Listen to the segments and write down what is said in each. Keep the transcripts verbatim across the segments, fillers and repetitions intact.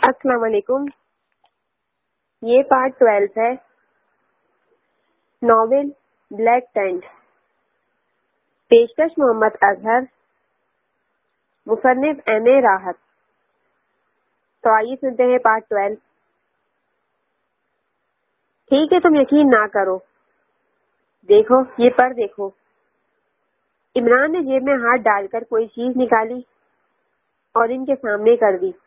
السلام علیکم. یہ پارٹ ٹویلو ہے ناول بلیک ٹینٹ. پیشکش محمد اظہر، مصنف ایم اے راحت. تو آئیے سنتے ہیں پارٹ ٹویلو. ٹھیک ہے، تم یقین نہ کرو. دیکھو یہ پر دیکھو. عمران نے جیب میں ہاتھ ڈال کر کوئی چیز نکالی اور ان کے سامنے کر دی.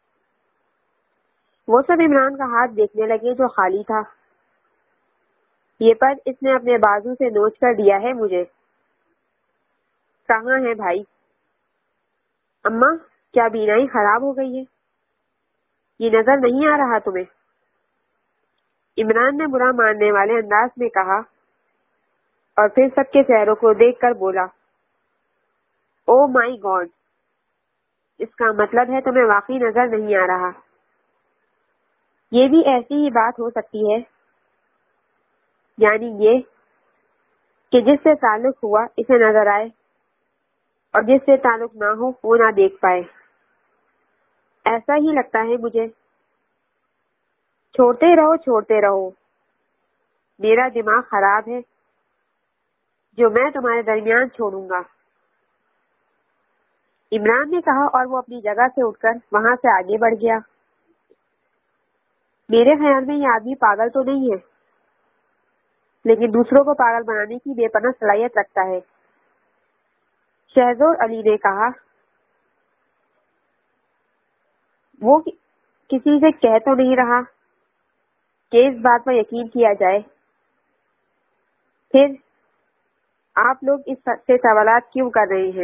وہ سب عمران کا ہاتھ دیکھنے لگے جو خالی تھا. یہ پر اس نے اپنے بازو سے نوچ کر دیا ہے مجھے. کہاں ہے بھائی؟ اماں، کیا بینائی خراب ہو گئی ہے؟ یہ نظر نہیں آ رہا تمہیں؟ عمران نے برا ماننے والے انداز میں کہا اور پھر سب کے چہروں کو دیکھ کر بولا، او مائی گاڈ! اس کا مطلب ہے تمہیں واقعی نظر نہیں آ رہا. یہ بھی ایسی ہی بات ہو سکتی ہے، یعنی یہ کہ جس سے تعلق ہوا اسے نظر آئے اور جس سے تعلق نہ ہو وہ نہ دیکھ پائے. ایسا ہی لگتا ہے مجھے. چھوڑتے رہو چھوڑتے رہو. میرا دماغ خراب ہے جو میں تمہارے درمیان چھوڑوں گا. عمران نے کہا اور وہ اپنی جگہ سے اٹھ کر وہاں سے آگے بڑھ گیا. میرے خیال میں یہ آدمی پاگل تو نہیں ہے، لیکن دوسروں کو پاگل بنانے کی بے پناہ صلاحیت رکھتا ہے. شہزور علی نے کہا، وہ کسی سے کہہ تو نہیں رہا کہ اس بات پر یقین کیا جائے. پھر آپ لوگ اس سے سوالات کیوں کر رہے ہیں؟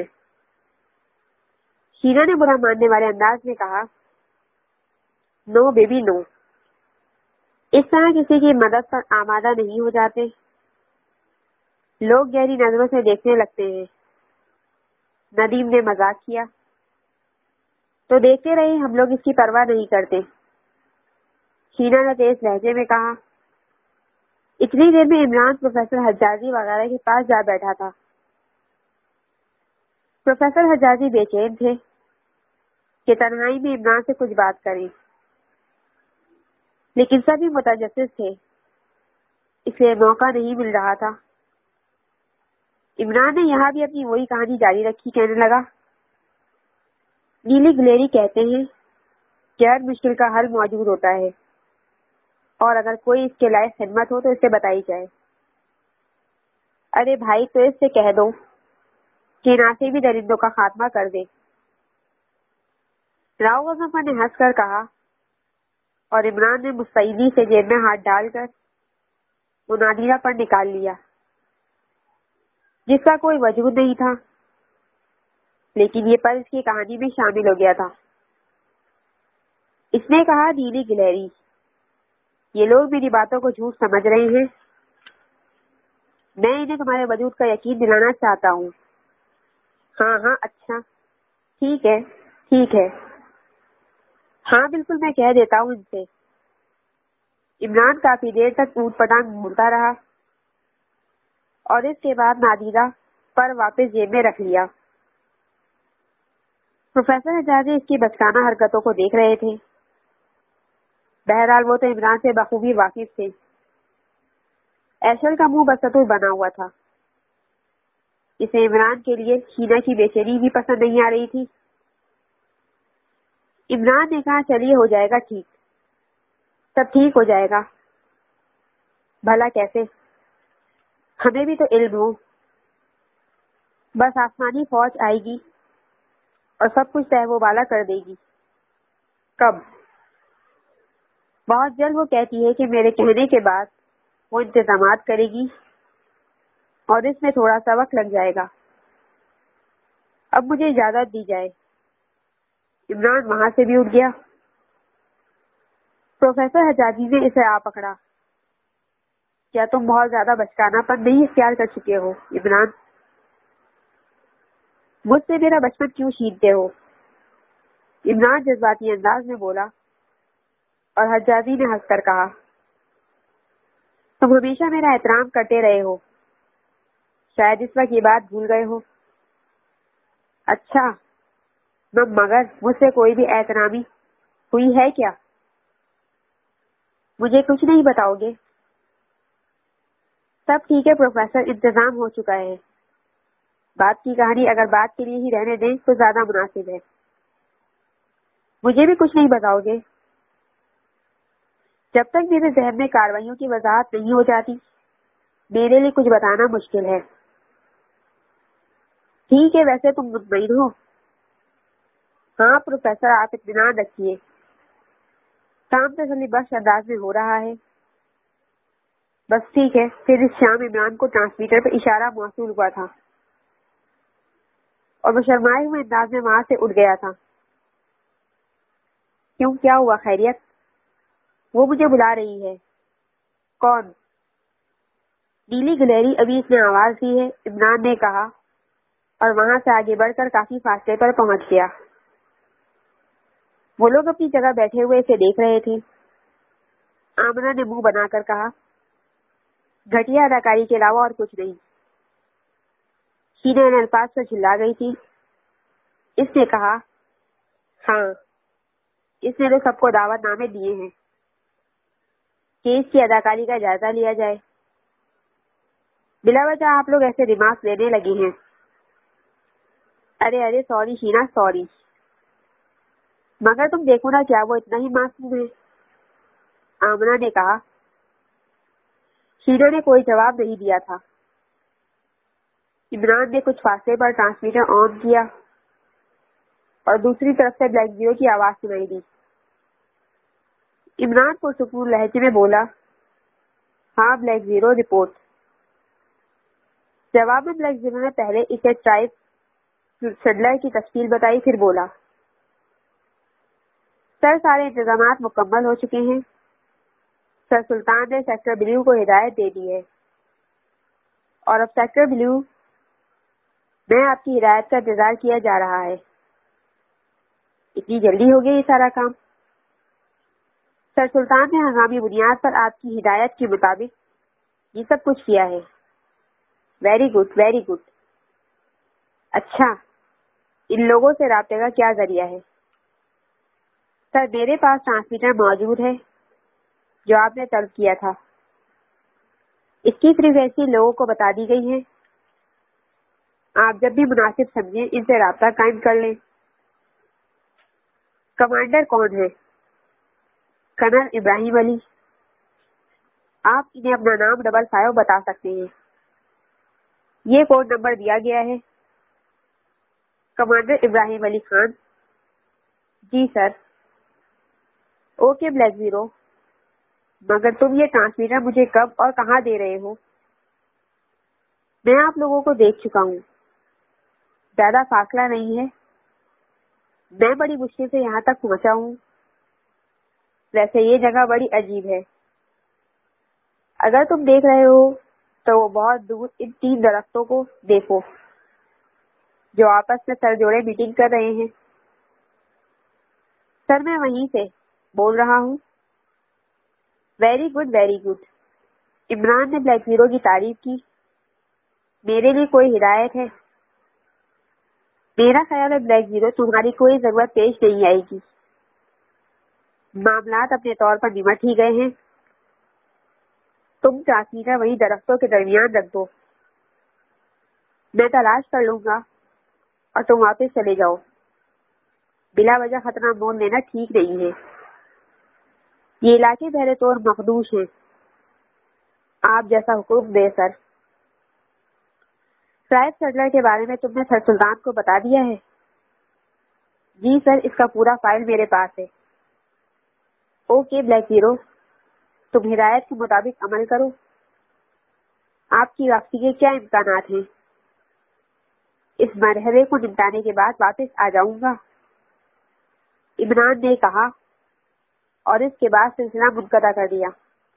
شینا نے برا ماننے والے انداز میں کہا، نو بیبی نو. اس طرح کسی کی مدد پر آمادہ نہیں ہو جاتے. لوگ گہری نظروں سے دیکھنے لگتے ہیں. ندیم نے مذاق کیا. تو دیکھتے رہے، ہم لوگ اس کی پرواہ نہیں کرتے. شینا نے تیز لہجے میں کہا. اتنی دیر میں عمران پروفیسر حجازی وغیرہ کے پاس جا بیٹھا تھا. پروفیسر حجازی بے چین تھے کہ تنہائی میں عمران سے کچھ بات کریں، لیکن سبھی متجسس تھے، اس لیے موقع نہیں مل رہا تھا. عمران نے یہاں بھی اپنی وہی کہانی جاری رکھی. کہنے لگا، نیلی گلیری کہتے ہیں کہ ہر مشکل کا حل موجود ہوتا ہے، اور اگر کوئی اس کے لائق خدمت ہو تو اس سے بتائی جائے. ارے بھائی، تو اس سے کہہ دو کہ ناصبی درندوں کا خاتمہ کر دے. راؤ غضنفر نے ہنس کر کہا اور عمران نے مستعدی سے جیب میں ہاتھ ڈال کر وہ نادرہ پر نکال لیا جس کا کوئی وجود نہیں تھا، لیکن یہ پر اس کی کہانی میں شامل ہو گیا تھا. اس نے کہا، نیلی گلہری، یہ لوگ میری باتوں کو جھوٹ سمجھ رہے ہیں. میں انہیں تمہارے وجود کا یقین دلانا چاہتا ہوں. ہاں ہاں، اچھا، ٹھیک ہے ٹھیک ہے ہاں بالکل، میں کہہ دیتا ہوں ان سے. عمران کافی دیر تک اونٹ پٹانگ گھومتا رہا اور اس کے بعد نادرہ پر واپس جیب میں رکھ لیا. پروفیسر حجازی اس کی بچکانہ حرکتوں کو دیکھ رہے تھے. بہرحال وہ تو عمران سے بخوبی واقف تھے. ایشل کا منہ بسطور بنا ہوا تھا. اسے عمران کے لیے شینا کی بے چینی بھی پسند نہیں آ رہی تھی. عمران نے کہا، چلیے ہو جائے گا ٹھیک، سب ٹھیک ہو جائے گا. بھلا کیسے؟ ہمیں بھی تو علم ہو. بس آسمانی فوج آئے گی اور سب کچھ تہ و بالا کر دے گی. کب؟ بہت جلد. وہ کہتی ہے کہ میرے کہنے کے بعد وہ انتظامات کرے گی اور اس میں تھوڑا سا وقت لگ جائے گا. اب مجھے اجازت دی جائے. عمران وہاں سے بھی اٹھ گیا. پروفیسر حجازی نے اسے آ پکڑا. کیا تم بہت زیادہ بچکانہ پن نہیں اختیار کر چکے ہو عمران؟ مجھ سے میرا بچپن کیوں چھینتے ہو؟ عمران جذباتی انداز میں بولا اور حجازی نے ہنس کر کہا، تم ہمیشہ میرا احترام کرتے رہے ہو، شاید اس وقت یہ بات بھول گئے ہو. اچھا، مگر مجھ سے کوئی بھی احترامی ہوئی ہے کیا؟ مجھے کچھ نہیں بتاؤ گے؟ سب ٹھیک ہے پروفیسر، انتظام ہو چکا ہے. بات کی کہانی اگر بات کے لیے ہی رہنے دیں تو زیادہ مناسب ہے. مجھے بھی کچھ نہیں بتاؤ گے؟ جب تک میرے ذہن میں کارروائیوں کی وضاحت نہیں ہو جاتی میرے لیے کچھ بتانا مشکل ہے. ٹھیک ہے، ویسے تم مطمئن ہو؟ ہاں پروفیسر، آپ اطمینان رکھیے. کام تسلی بخش انداز میں ہو رہا ہے. بس ٹھیک ہے. پھر اس شام عمران کو ٹرانسمیٹر پہ اشارہ موصول ہوا تھا اور وہ شرمائے ہوئے انداز میں وہاں سے اٹھ گیا تھا. کیوں، کیا ہوا؟ خیریت؟ وہ مجھے بلا رہی ہے. کون؟ نیلی گلہری ابھی اس نے آواز دی ہے، عمران نے کہا اور وہاں سے آگے بڑھ کر کافی فاصلے پر پہنچ گیا. وہ لوگ اپنی جگہ بیٹھے ہوئے اسے دیکھ رہے تھے. آمنہ نے منہ بنا کر کہا، گھٹیا اداکاری کے علاوہ اور کچھ نہیں. شینا ان الفاظ پر چلا گئی تھی. اس نے کہا، ہاں اس نے تو سب کو دعوت نامے دیے ہیں کہ اس کی اداکاری کا جائزہ لیا جائے. بلا وجہ آپ لوگ ایسے ریمارکس لینے لگے ہیں. ارے ارے سوری شینا، سوری. مگر تم دیکھو نا، کیا وہ اتنا ہی معصوم ہے؟ آمنہ نے کہا. شینا نے کوئی جواب نہیں دیا تھا. عمران نے کچھ فاصلے پر ٹرانسمیٹر آن کیا اور دوسری طرف سے بلیک زیرو کی آواز سنائی دی. عمران پرسکون لہجے میں بولا، ہاں بلیک زیرو، رپورٹ. جواب میں بلیک زیرو نے پہلے اسے ٹرائب شڈلر کی تشکیل بتائی، پھر بولا، سر سارے انتظامات مکمل ہو چکے ہیں. سر سلطان نے سیکٹر بلیو کو ہدایت دے دی ہے اور اب سیکٹر بلیو میں آپ کی ہدایت کا انتظار کیا جا رہا ہے. اتنی جلدی ہو گیا یہ سارا کام؟ سر سلطان نے ہنگامی بنیاد پر آپ کی ہدایت کے مطابق یہ سب کچھ کیا ہے. Very good, very good. اچھا، ان لوگوں سے رابطے کا کیا ذریعہ ہے؟ سر میرے پاس ٹرانسمیٹر موجود ہے جو آپ نے طلب کیا تھا. اس کی فریکوینسی لوگوں کو بتا دی گئی ہے. آپ جب بھی مناسب سمجھیں ان سے رابطہ قائم کر لیں. کمانڈر کون ہے؟ کرنل ابراہیم علی. آپ انہیں اپنا نام ڈبل فائیو بتا سکتے ہیں. یہ کوڈ نمبر دیا گیا ہے. کمانڈر ابراہیم علی خان. جی سر. اوکے بلیک زیرو، مگر تم یہ ٹرانسمیٹر مجھے کب اور کہاں دے رہے ہو؟ میں آپ لوگوں کو دیکھ چکا ہوں. زیادہ فاصلہ نہیں ہے. میں بڑی مشکل سے یہاں تک پہنچا ہوں. ویسے یہ جگہ بڑی عجیب ہے. اگر تم دیکھ رہے ہو تو وہ بہت دور ان تین درختوں کو دیکھو جو آپس میں سر جوڑے میٹنگ کر رہے ہیں. سر میں وہیں سے بول رہا ہوں. Very good, very good. Imran نے بلیک زیرو کی تعریف کی. میرے لیے کوئی ہدایت ہے؟ میرا خیال ہے بلیک زیرو تمہاری کوئی ضرورت پیش نہیں آئے گی. معاملات اپنے طور پر نمٹ ہی گئے ہیں. تم ٹرانسمیٹر وہی درختوں کے درمیان رکھ دو. میں تلاش کر لوں گا اور تم واپس چلے جاؤ. بلا وجہ خطرہ مول لینا ٹھیک نہیں ہے. یہ علاقے پہلے طور مخدوش ہیں. آپ جیسا حکم دے سر. ٹرائب سیٹلر کے بارے میں تم نے سر سلطان کو بتا دیا ہے؟ جی سر، اس کا پورا فائل میرے پاس ہے. اوکے بلیک زیرو، تم ہدایت کے مطابق عمل کرو. آپ کی واپسی کے کیا امکانات ہیں؟ اس مرحلے کو نمٹانے کے بعد واپس آ جاؤں گا، عمران نے کہا اور اس کے بعد سلسلہ منقطع کر دیا.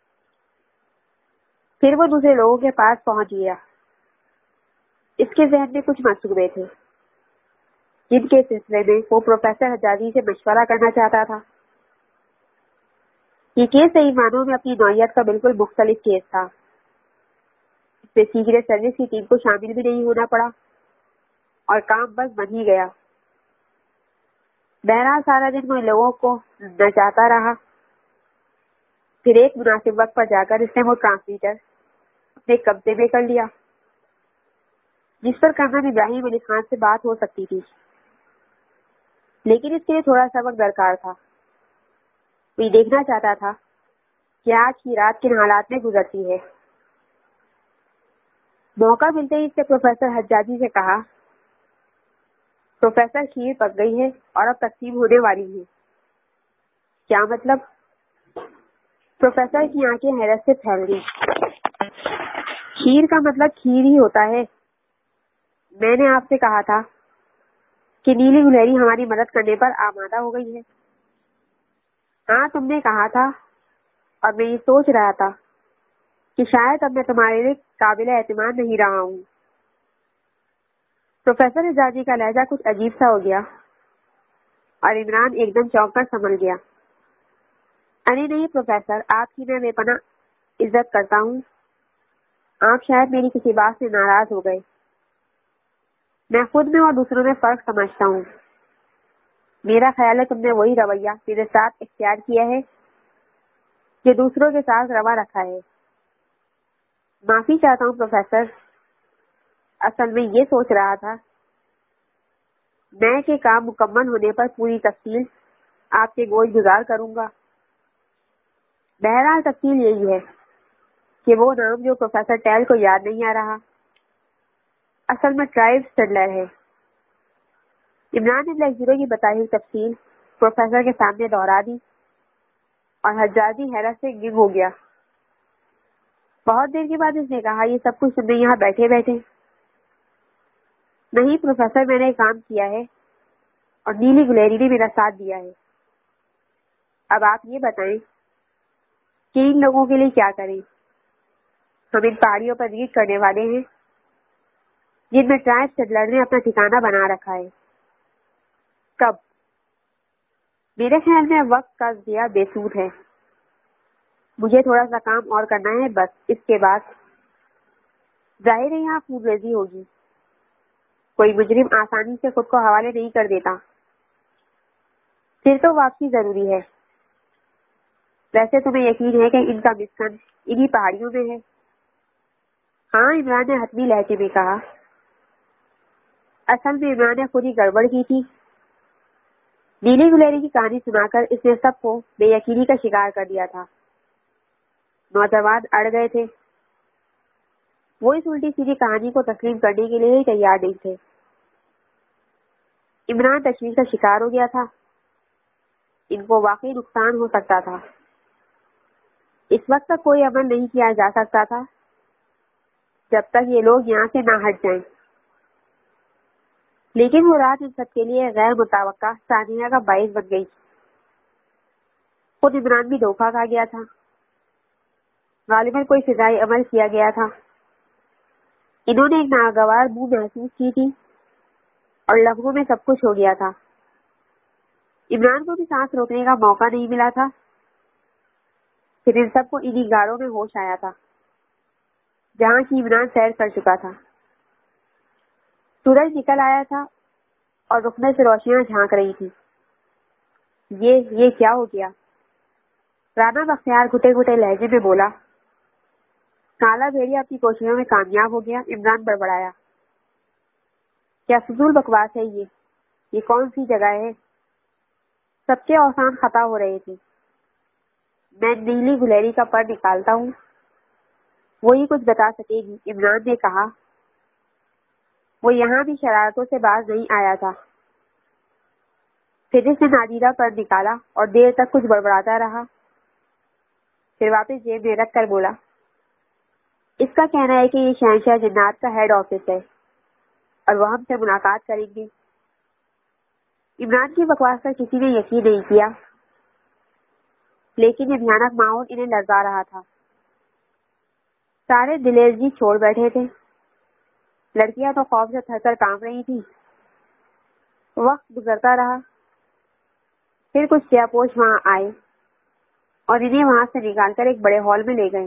پھر وہ دوسرے لوگوں کے پاس پہنچ گیا. اس کے ذہن میں کچھ منصوبے تھے جن کے سلسلے میں وہ پروفیسر حجازی سے مشورہ کرنا چاہتا تھا. یہ کیس صحیح معنوں میں اپنی نوعیت کا بالکل مختلف کیس تھا. اس میں سیکریٹ سروس کی ٹیم کو شامل بھی نہیں ہونا پڑا اور کام بس بن ہی گیا. بہرحال سارا دن وہ ان لوگوں کو نچاتا رہا. پھر ایک مناسب وقت پر جا کر اس نے وہ ٹرانسمیٹر اپنے قبضے میں کر لیا جس پر کرنل ابراہیم علی خان سے بات ہو سکتی تھی. لیکن اس کے لیے تھوڑا سا وقت درکار تھا. وہ یہ دیکھنا چاہتا تھا کہ آج کی رات کن حالات میں گزرتی ہے. موقع ملتے ہی اس نے پروفیسر حجاجی سے کہا, پروفیسر کھیر پک گئی ہے اور اب تقسیم ہونے والی ہے. کیا مطلب؟ پروفیسر کی آنکھیں حیرت سے پھیل گئی. کھیر کا مطلب کھیر ہی ہوتا ہے. میں نے آپ سے کہا تھا کہ نیلی گلہری ہماری مدد کرنے پر آمادہ ہو گئی ہے. ہاں تم نے کہا تھا, اور میں یہ سوچ رہا تھا کہ شاید اب میں تمہارے لیے قابل اعتماد نہیں رہا ہوں. پروفیسر حجاجی کا لہجہ کچھ عجیب سا ہو گیا اور عمران ایک دم چونک کر سنبھل گیا. ارے نہیں پروفیسر, آپ کی میں بے پناہ عزت کرتا ہوں. آپ شاید میری کسی بات سے ناراض ہو گئے. میں خود میں اور دوسروں میں فرق سمجھتا ہوں. میرا خیال ہے تم نے وہی رویہ میرے ساتھ اختیار کیا ہے جو دوسروں کے ساتھ روا رکھا ہے. معافی چاہتا ہوں پروفیسر. اصل میں یہ سوچ رہا تھا میں کہ کام مکمل ہونے پر پوری تفصیل آپ کے گوش گزار کروں گا. بہرحال تفصیل یہی ہے کہ وہ نام جو پروفیسر ٹیل کو یاد نہیں آ رہا اصل میں ٹرائب سٹڈلر ہے. عمران نے بلیک زیرو کی بتائی ہوئی تفصیل پروفیسر کے سامنے دہرا دی اور حجاجی حیرت سے گم ہو گیا. بہت دیر کے بعد اس نے کہا, یہ سب کچھ تم نے یہاں بیٹھے بیٹھے؟ نہیں پروفیسر, میں نے کام کیا ہے اور نیلی گلہری نے میرا ساتھ دیا ہے. اب آپ یہ بتائیں کہ ان لوگوں کے لیے کیا کریں. ہم ان پہاڑیوں پر ریڈ کرنے والے ہیں جن میں ٹرائب سیٹلر نے اپنا ٹھکانہ بنا رکھا ہے. کب؟ میرے خیال میں وقت کا ضیاع بے سود ہے. مجھے تھوڑا سا کام اور کرنا ہے بس. اس کے بعد ظاہر ہے یہاں خون ریزی ہوگی. کوئی مجرم آسانی سے خود کو حوالے نہیں کر دیتا. پھر تو واپسی ضروری ہے. ویسے تمہیں یقین ہے کہ ان کا مسکن انہی پہاڑیوں میں ہے؟ ہاں, عمران نے حتمی لہجے میں کہا. اصل میں عمران نے خود ہی گڑبڑ کی تھی. نیلی گلہری کی کہانی سنا کر اس نے سب کو بے یقینی کا شکار کر دیا تھا. نوجوان اڑ گئے تھے. وہ اس الٹی سیدھی کہانی کو تسلیم کرنے کے لیے ہی تیار نہیں تھے. عمران تشویش کا شکار ہو گیا تھا. ان کو واقعی نقصان ہو سکتا تھا. اس وقت تک کوئی عمل نہیں کیا جا سکتا تھا جب تک یہ لوگ یہاں سے نہ ہٹ جائیں. لیکن وہ رات ان سب کے لیے غیر متوقع ثانیہ کا باعث بن گئی. خود عمران بھی دھوکہ کھا گیا تھا. غالباً کوئی فضائی عمل کیا گیا تھا. انہوں نے ایک ناگوار بو محسوس کی تھی اور لمحوں میں سب کچھ ہو گیا تھا. عمران کو بھی سانس روکنے کا موقع نہیں ملا تھا. پھر ان سب کو انہی گاڑوں میں ہوش آیا تھا جہاں کی عمران سیر کر چکا تھا. سورج نکل آیا تھا اور رکنے سے روشنیاں جھانک رہی تھی. یہ یہ کیا ہو گیا؟ رانا بختیار گھٹے گھٹے لہجے میں بولا. کالا بھیڑیا اپنی کوششوں میں کامیاب ہو گیا. عمران بڑبڑایا. کیا فضول بکواس ہے یہ یہ کون سی جگہ ہے؟ سب کے اوسان خطا ہو رہے تھے. میں نیلی گلہری کا پر نکالتا ہوں, وہی کچھ بتا سکے گی. عمران نے کہا. وہ یہاں بھی شرارتوں سے باز نہیں آیا تھا. پھر اس نے نادیرہ پر نکالا اور دیر تک کچھ بڑبڑاتا رہا. پھر واپس جیب میں رکھ کر بولا. اس کا کہنا ہے کہ یہ شہنشاہ جنات کا ہیڈ آفس ہے اور وہ ہم سے ملاقات کریں گے. عمران کی بکواس پر کسی نے یقین نہیں کیا, لیکن یہ بھیانک ماحول انہیں لرزا رہا تھا. سارے دلیر جی چھوڑ بیٹھے تھے. لڑکیاں تو خوف سے تھر کر کانپ رہی تھی. وقت گزرتا رہا. پھر کچھ سیاپوش وہاں آئے اور انہیں وہاں سے نکال کر ایک بڑے ہال میں لے گئے.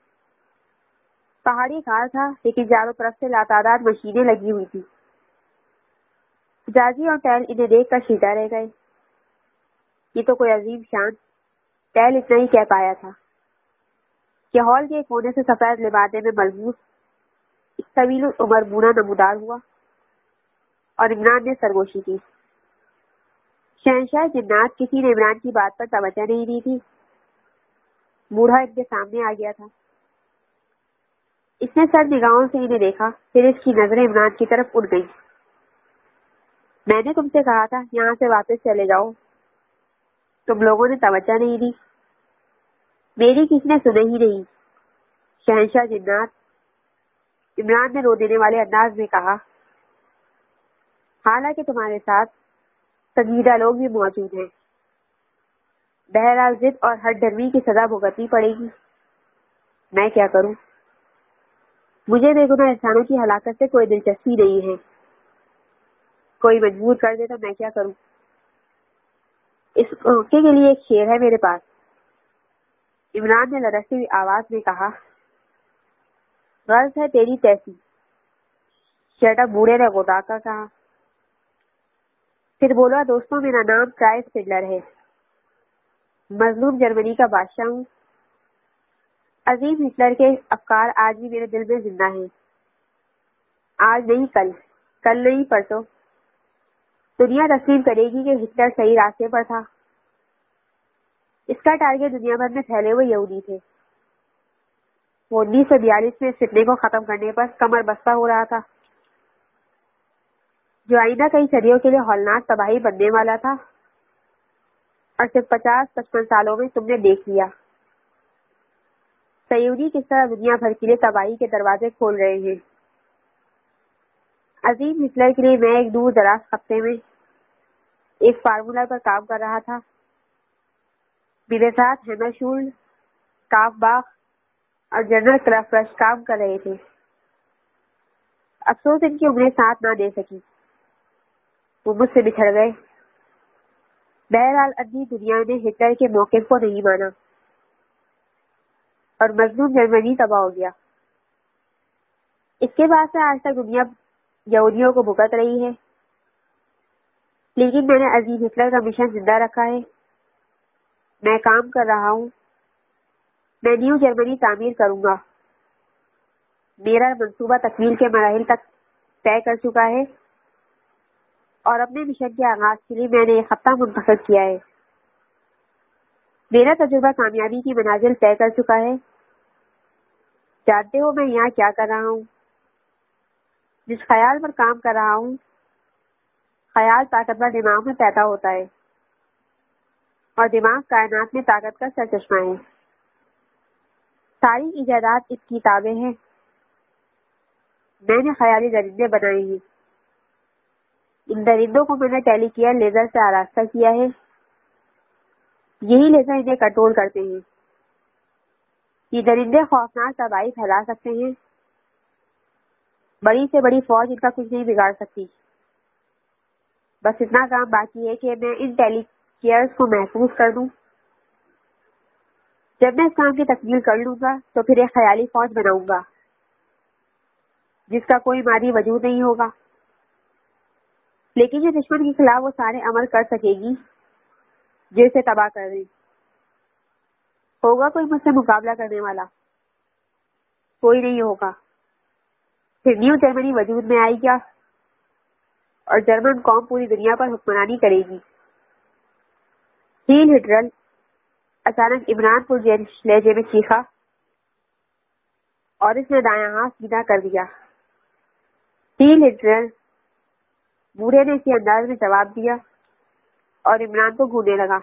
پہاڑی کار تھا لیکن چاروں طرف سے لاتعداد مشینیں لگی ہوئی تھی. جاجی اور ٹیل انہیں دیکھ کر سیدھا رہ گئے. یہ تو کوئی عظیم شان ٹیل اتنا ہی کہہ پایا تھا کہ ہال کے کونے سے سفید لبادے میں ملبوس ایک طویل عمر بوڑھا نمودار ہوا اور عمران نے سرگوشی کی۔ شہنشاہ جنات کسی نے عمران کی بات پر توجہ نہیں دی تھی۔ بوڑھا ان کے سامنے آ گیا تھا۔ اس نے سر نگاہوں سے انہیں دیکھا، پھر اس کی نظریں عمران کی طرف اڑ گئیں۔ میں نے تم سے کہا تھا یہاں سے واپس چلے جاؤ، تم لوگوں نے توجہ نہیں دی، میری کسی نے سنے ہی نہیں۔ شہنشاہ جنات، عمران نے رو دینے والے انداز میں کہا، حالانکہ تمہارے ساتھ سنجیدہ لوگ بھی موجود ہیں، بہرحال ضد اور ہٹ ڈرمی کی سزا بھگتنی پڑے گی۔ میں کیا کروں؟ مجھے بے گناہ انسانوں کی ہلاکت سے کوئی دلچسپی نہیں ہے۔ کوئی مجبور کر دے تو میں کیا کروں؟ اس موقع کے لیے ایک شعر ہے میرے پاس۔ عمران نے لرزتی ہوئی آواز میں کہا، غرض ہے تیری تیسی، شٹ اپ بوڑھے نے غدا کا کہا۔ پھر بولا، دوستوں میرا نام چارلس فڈلر ہے، مظلوم جرمنی کا بادشاہ ہوں۔ عظیم ہٹلر کے افکار آج بھی میرے دل میں زندہ ہیں۔ آج نہیں کل، کل نہیں پرسوں دنیا تسلیم کرے گی کہ ہٹلر صحیح راستے پر تھا۔ اس کا ٹارگیٹ دنیا بھر میں پھیلے ہوئے یہودی تھے۔ وہ انیس سو بیالیس میں اس فتنے کو ختم کرنے پر کمر بستہ ہو رہا تھا، جو آئندہ کئی صدیوں کے لیے ہولناک تباہی بننے والا تھا، اور صرف پچاس پچپن سالوں میں تم نے دیکھ لیا سیودی کس طرح دنیا بھر کے لیے تباہی کے دروازے کھول رہے ہیں۔ عظیم ہٹلر کے لیے میں ایک دور دراز خطے میں ایک فارمولہ پر کام کر رہا تھا۔ میرے ساتھ ہیمر شولڈ، کاف باخ اور جنرل کرافرش کام کر رہے تھے۔ افسوس ان کی عمریں ساتھ نہ دے سکی، وہ مجھ سے بچھڑ گئے۔ بہرحال ادھی دنیا نے ہٹلر کے موقف کو نہیں مانا اور مظلوم جرمنی تباہ ہو گیا۔ اس کے بعد سے آج تک دنیا یہودیوں کو بھگت رہی ہے، لیکن میں نے عظیم ہٹلر کا مشن زندہ رکھا ہے۔ میں کام کر رہا ہوں، میں نیو جرمنی تعمیر کروں گا۔ میرا منصوبہ تکمیل کے مراحل تک طے کر چکا ہے، اور اپنے مشن کے آغاز کے لیے میں نے یہ خطہ منتخب کیا ہے۔ میرا تجربہ کامیابی کی منازل طے کر چکا ہے۔ جانتے ہو میں یہاں کیا کر رہا ہوں؟ جس خیال پر کام کر رہا ہوں، خیال طاقتور دماغ میں پیدا ہوتا ہے، اور دماغ کائنات میں طاقت کا سرچشمہ ہے۔ ساری ایجادات اس کتابیں ہیں۔ میں نے خیالی درندے بنائے ہیں۔ ان درندوں کو میں نے ٹیلی کیئر لیزر سے آراستہ کیا ہے۔ یہی لیزر انہیں کنٹرول کرتے ہیں۔ یہ درندے خوفناک تباہی پھیلا سکتے ہیں، بڑی سے بڑی فوج ان کا کچھ نہیں بگاڑ سکتی۔ بس اتنا کام باقی ہے کہ میں ان ٹیلی کیئرز کو محفوظ کر دوں۔ جب میں اس کام کی تکمیل کر لوں گا تو پھر ایک خیالی فوج بناؤں گا جس کا کوئی مادی وجود نہیں ہوگا، لیکن یہ دشمن کے خلاف وہ سارے عمل کر سکے گی جو اسے تباہ کر دیں۔ ہوگا کوئی مجھ سے مقابلہ کرنے والا؟ کوئی نہیں ہوگا۔ پھر نیو جرمنی وجود میں آئے گا اور جرمن قوم پوری دنیا پر حکمرانی کرے گی۔ ہیل ہٹلر، اچانک عمران پور لہجے میں چیخا، اور اس نے دایاں ہاتھ سیدھا کر دیا۔ ہیل ہٹلر، بوڑھے نے اسی انداز میں جواب دیا اور عمران کو گھورنے لگا۔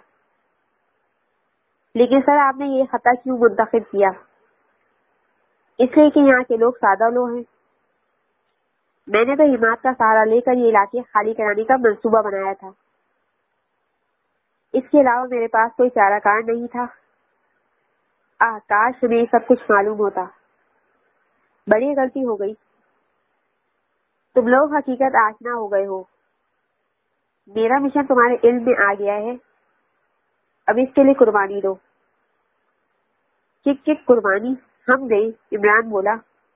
لیکن سر آپ نے یہ خطہ کیوں منتخب کیا؟ اس لیے کہ یہاں کے لوگ سادہ لوگ ہیں۔ میں نے تو حمایت کا سہارا لے کر یہ علاقے خالی کرانے کا منصوبہ بنایا تھا۔ اس کے علاوہ میرے پاس کوئی چارہ کار نہیں تھا۔ آہ کاش تمہیں یہ سب کچھ معلوم ہوتا۔ بڑی غلطی ہو گئی۔ تم لوگ حقیقت آشنا ہو گئے ہو۔ میرا مشن تمہارے علم میں آ گیا ہے، اب اس کے لیے قربانی دو۔ چک چک قربانی ہم دیں؟ عمران بولا۔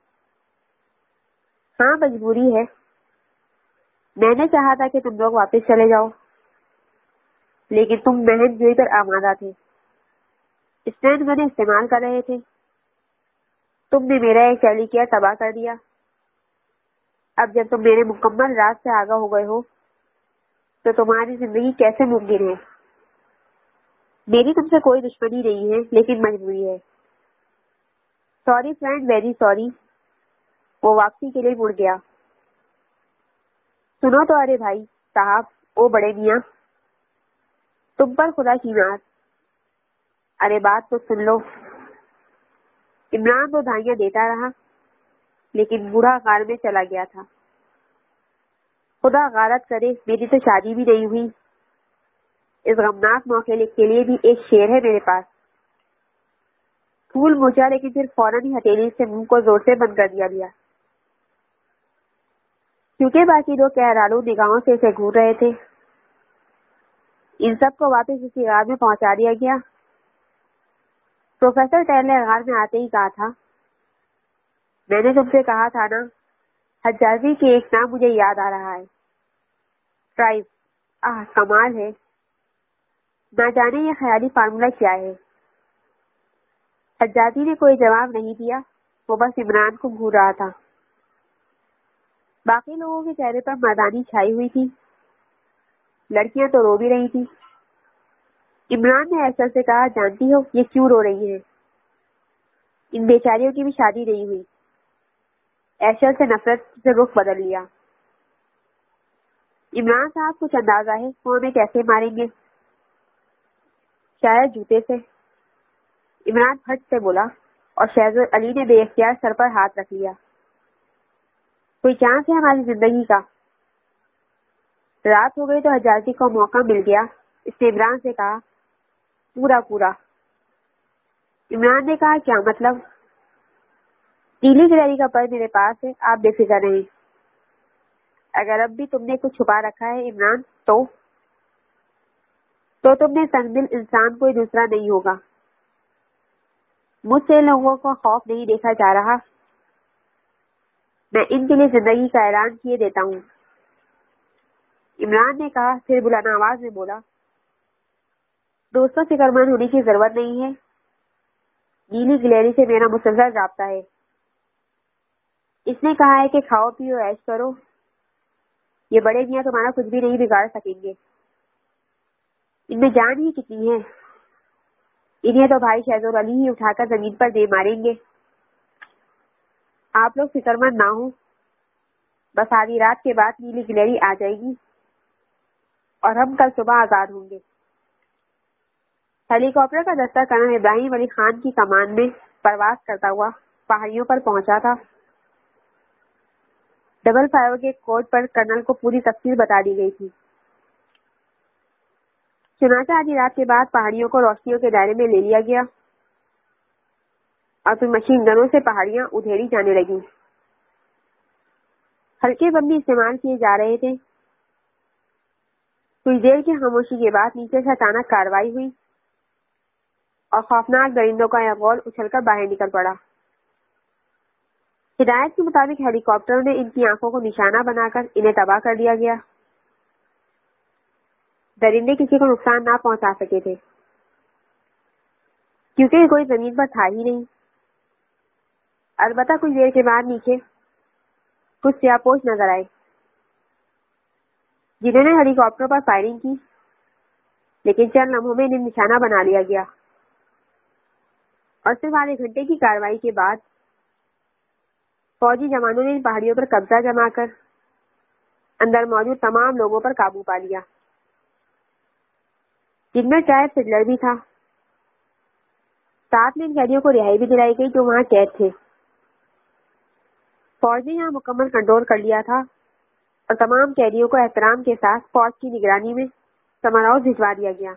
ہاں مجبوری ہے، میں نے چاہا تھا کہ تم لوگ واپس چلے جاؤ۔ لیکن تم بہن جوئی پر آمادہ تھے، اسٹینڈ گن استعمال کر رہے تھے، تم نے میرا ایک ٹیلی کیئر تباہ کر دیا۔ اب جب تم میرے مکمل راز سے آگاہ ہو گئے ہو تو تمہاری زندگی کیسے ممکن ہے؟ میری تم سے کوئی دشمنی نہیں ہے، لیکن مجبوری ہے۔ Sorry friend, very sorry. وہ واپسی کے لیے مڑ گیا۔ سنو تو، ارے بھائی صاحب، او بڑے میاں، تم پر خدا کی مار۔ ارے بات تو سن لو۔ عمران تو دھائیاں دیتا رہا، لیکن بوڑھا غار میں چلا گیا تھا۔ خدا غارت کرے، میری تو شادی بھی نہیں ہوئی۔ اس غمناک موقع کے لیے بھی ایک شعر ہے میرے پاس۔ پھول موچا، لیکن پھر فوراً ہی ہتھیلی سے منہ کو زور سے بند کر دیا گیا، کیونکہ باقی لوگ کہرالو نگاہوں سے اسے گھور رہے تھے۔ ان سب کو واپس اسی غار میں پہنچا دیا گیا۔ پروفیسر ٹیل نے غار میں آتے ہی کہا تھا، میں نے تم سے کہا تھا نا، حجازی کے ایک نام مجھے یاد آ رہا ہے، ٹرائب۔ آہ کمال ہے، نہ جانے یہ خیالی فارمولا کیا ہے۔ حجازی نے کوئی جواب نہیں دیا، وہ بس عمران کو گھور رہا تھا۔ باقی لوگوں کے چہرے پر مردانی چھائی ہوئی تھی، لڑکیاں تو رو بھی رہی تھی۔ عمران نے ایشر سے کہا، جانتی ہو یہ کیوں رو رہی ہیں؟ ان بیچاریوں کی بھی شادی نہیں ہوئی۔ ایشر سے نفرت سے رخ بدل لیا۔ عمران صاحب کچھ اندازہ ہے وہ ہمیں کیسے ماریں گے؟ شاید جوتے سے، عمران پھٹ سے بولا، اور شہزاد علی نے بے اختیار سر پر ہاتھ رکھ لیا۔ کوئی چانس ہے ہماری زندگی کا؟ رات ہو گئی تو حجازی کو موقع مل گیا۔ اس نے عمران سے کہا، پورا پورا۔ عمران نے کہا، کیا مطلب؟ نیلی گلہری کا پر میرے پاس ہے، آپ بے فکر رہیں۔ اگر اب بھی تم نے کچھ چھپا رکھا ہے عمران، تو تو تم نے تنگ دل انسان کوئی دوسرا نہیں ہوگا۔ مجھ سے لوگوں کو خوف نہیں دیکھا جا رہا، میں ان کے لیے زندگی کا اعلان کیے دیتا ہوں۔ عمران نے کہا، پھر بلند آواز میں بولا، دوستوں فکر مند ہونے کی ضرورت نہیں ہے، نیلی گلہری سے میرا مسلسل رابطہ ہے۔ اس نے کہا ہے کہ کھاؤ پیو عیش کرو، یہ بڑے میاں تمہارا کچھ بھی نہیں بگاڑ سکیں گے۔ ان میں جان ہی کتنی ہے، انہیں تو بھائی شہزاد علی ہی اٹھا کر زمین پر دے ماریں گے۔ آپ لوگ فکر مند نہ ہوں، بس آدھی رات کے بعد نیلی گلہری آ جائے گی اور ہم کل صبح آزاد ہوں گے۔ ہیلی کاپٹر کا دستہ کرنل ابراہیم علی خان کی کمان میں پرواز کرتا ہوا پہاڑیوں پر پہنچا تھا۔ ڈبل فائیو کے کوڈ پر کرنل کو پوری تفصیل بتا دی گئی تھی۔ چنانچہ آدھی رات کے بعد پہاڑیوں کو روشنیوں کے دائرے میں لے لیا گیا اور پھر مشین گنوں سے پہاڑیاں ادھیڑی جانے لگیں۔ ہلکے بم بھی استعمال کیے جا رہے تھے۔ کچھ دیر کی خاموشی کے بعد نیچے سے اچانک کارروائی ہوئی اور خوفناک درندوں کا ایک غول اچھل کر باہر نکل پڑا۔ ہدایت کے مطابق ہیلی کاپٹر نے ان کی آنکھوں کو نشانہ بنا کر انہیں تباہ کر دیا گیا۔ درندے کسی کو نقصان نہ پہنچا سکے تھے، کیونکہ کوئی زمین پر تھا ہی نہیں۔ البتہ کچھ دیر کے بعد نیچے کچھ سیاہپوش نظر آئے، جنہوں نے ہیلی کاپٹر پر فائرنگ کی، لیکن چند لمحوں میں انہیں نشانہ بنا لیا گیا اور صرف آدھے گھنٹے کی کارروائی کے بعد فوجی جوانوں نے ان پہاڑیوں پر قبضہ جما کر اندر موجود تمام لوگوں پر قابو پا لیا، جن میں ٹرائب سیٹلر بھی تھا۔ ساتھ میں ان قیدیوں کو رہائی بھی دلائی گئی جو وہاں قید تھے۔ فوج نے یہاں مکمل کنٹرول کر لیا تھا اور تمام قیدیوں کو احترام کے ساتھ فوج کی نگرانی میں سمر ہاؤس بھجوا دیا گیا۔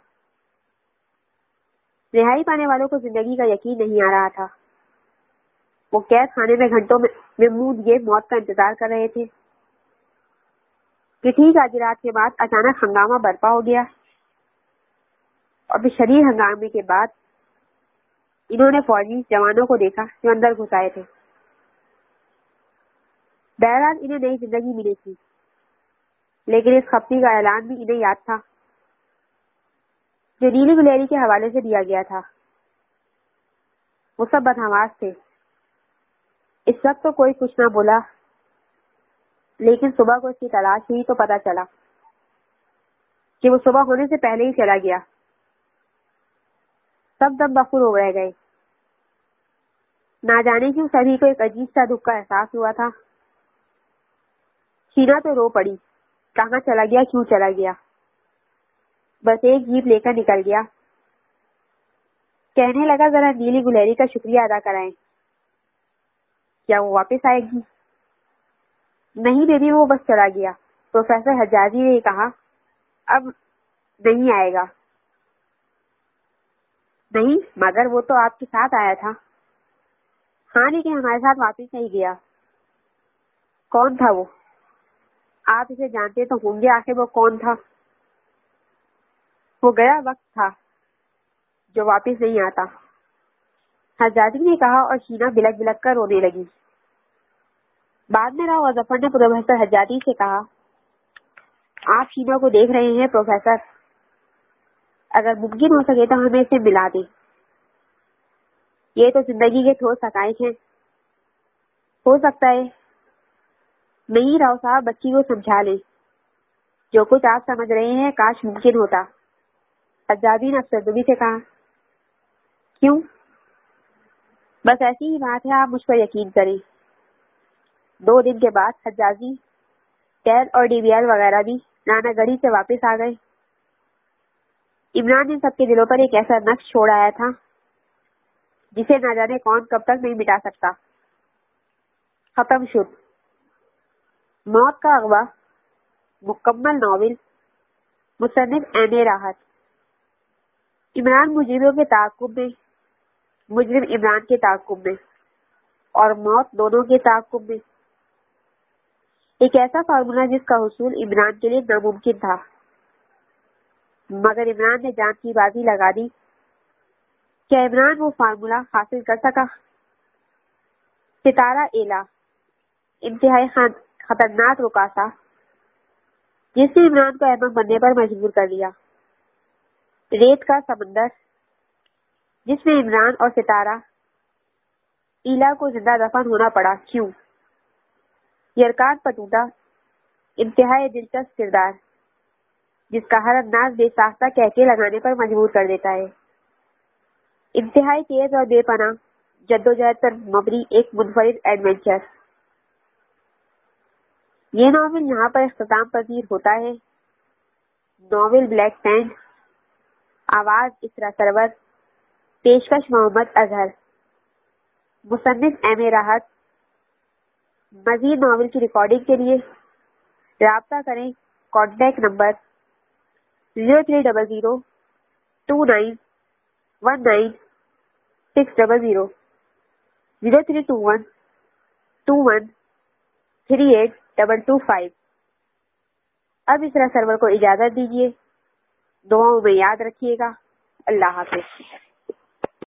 رہائی پانے والوں کو زندگی کا یقین نہیں آ رہا تھا۔ وہ قید خانے میں گھنٹوں میں منہ دیے موت کا انتظار کر رہے تھے کہ ٹھیک آدھی رات کے بعد اچانک ہنگامہ برپا ہو گیا اور پھر شدید ہنگامے کے بعد انہوں نے فوجی جوانوں کو دیکھا جو اندر گھس آئے تھے۔ بہرحال انہیں نئی زندگی ملی تھی، لیکن اس خفتی کا اعلان بھی انہیں یاد تھا۔ جو نیلی گلیری کے حوالے سے دیا گیا تھا۔ وہ سب بدحواس تھے۔ اس وقت تو کوئی کچھ نہ بولا، لیکن صبح کو اس کی تلاش ہوئی تو پتہ چلا کہ وہ صبح ہونے سے پہلے ہی چلا گیا۔ سب دم بخور ہو رہ گئے۔ نہ جانے کیوں سبھی کو ایک عجیب سا دکھ کا احساس ہوا تھا۔ شینا تو رو پڑی، کہاں چلا گیا، کیوں چلا گیا؟ بس ایک جیپ لے کر نکل گیا۔ کہنے لگا ذرا نیلی گلیری کا شکریہ ادا کرائیں۔ کیا وہ واپس آئے گی؟ نہیں بیبی، وہ بس چلا گیا۔ پروفیسر حجازی نے کہا اب نہیں آئے گا۔ نہیں مگر وہ تو آپ کے ساتھ آیا تھا۔ ہاں لیکن ہمارے ساتھ واپس نہیں گیا۔ کون تھا وہ؟ آپ اسے جانتے تو ہوں گے، آخر وہ کون تھا؟ وہ گیا وقت تھا جو واپس نہیں آتا، حجازی نے کہا، اور شینا بلک بلک کر رونے لگی۔ بعد میں راؤ اظفر نے پروفیسر حجازی سے کہا آپ شینا کو دیکھ رہے ہیں پروفیسر، اگر ممکن ہو سکے تو ہمیں اسے ملا دیں۔ یہ تو زندگی کے ٹھوس حقائق ہیں۔ ہو سکتا ہے۔ نہیں راؤ صاحب، بچی کو سمجھا لیں۔ جو کچھ آپ سمجھ رہے ہیں کاش ممکن ہوتا۔ حجازی نے افسردگی سے کہا کیوں؟ بس ایسی ہی بات ہے، آپ مجھ پر یقین کریں۔ دو دن کے بعد حجازی، ٹیل اور ڈی بی ایل وغیرہ بھی نانا گڑھی سے واپس آ گئے۔ عمران نے سب کے دلوں پر ایک ایسا نقش چھوڑ آیا تھا جسے نہ جانے کون کب تک نہیں مٹا سکتا۔ ختم شد۔ موت کا اغوا مکمل ناول، مصنف ایم اے راحت۔ عمران مجرموں کے تعاقب میں، مجرم عمران کے تعاقب میں، اور موت دونوں کے تعاقب میں۔ ایک ایسا فارمولا جس کا حصول عمران کے لیے ناممکن تھا، مگر عمران نے جان کی بازی لگا دی۔ کیا عمران وہ فارمولا حاصل کر سکا؟ ستارہ ایلا، انتہائی خطرناک رکاسا جس نے عمران کو احمق بننے پر مجبور کر دیا۔ ریت کا سمندر جس میں عمران اور ستارہ ایلا کو زندہ دفن ہونا پڑا، کیوں؟ یرکان پٹوٹا، انتہائی دلچسپ کردار جس کا ہر انداز بے ساختہ کہکے لگانے پر مجبور کر دیتا ہے۔ انتہائی تیز اور بے پناہ جدوجہد پر مبنی ایک منفرد ایڈونچر۔ یہ ناول یہاں پر اختتام پذیر ہوتا ہے۔ ناول بلیک سینڈ، آواز اسرا سرور، پیشکش محمد اظہر، مصنف ایم اے راحت۔ مزید ناول کی ریکارڈنگ کے لیے رابطہ کریں۔ Contact number zero three double zero two nine one nine six double zero zero three two one two one three eight double two five. اب اسرا سرور کو اجازت دیجیے، دعاؤں میں یاد رکھیے گا۔ اللہ حافظ۔